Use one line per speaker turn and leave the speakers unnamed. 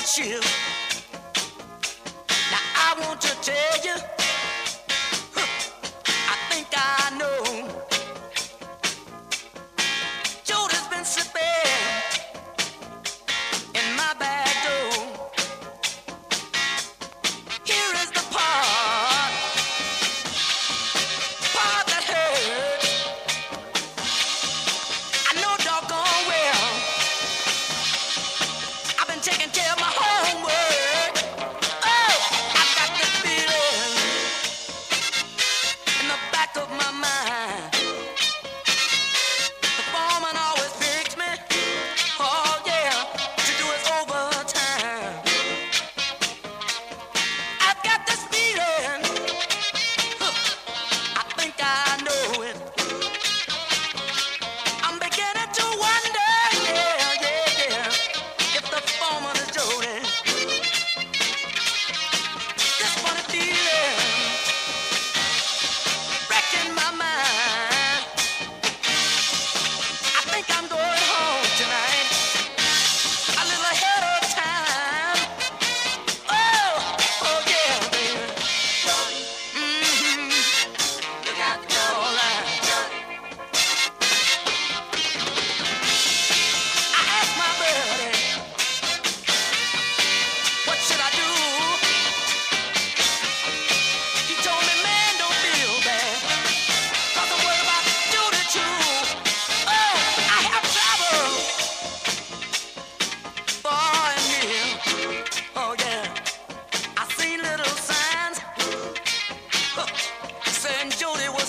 chill. Now I want to tell you, I think I know. Jody's been slipping in my back door. Here is the part that hurts. I know doggone well I've been taking care of my homework. Oh, I've got this feeling in the back of my mind. The foreman always picks me, oh yeah, to do his overtime. I've got this feeling, I think I know it. I'm beginning to wonder, yeah, if the foreman is Jody. This funny feeling wrecking my mind. I think I'm going home tonight, a little ahead of time. Oh yeah, baby. Look out, all right. I asked my buddy, what should I do? He told me, man, don't feel bad, 'cause I'm worried about Jody too. Oh, I have trouble far and near. Oh yeah, I seen little signs saying Jody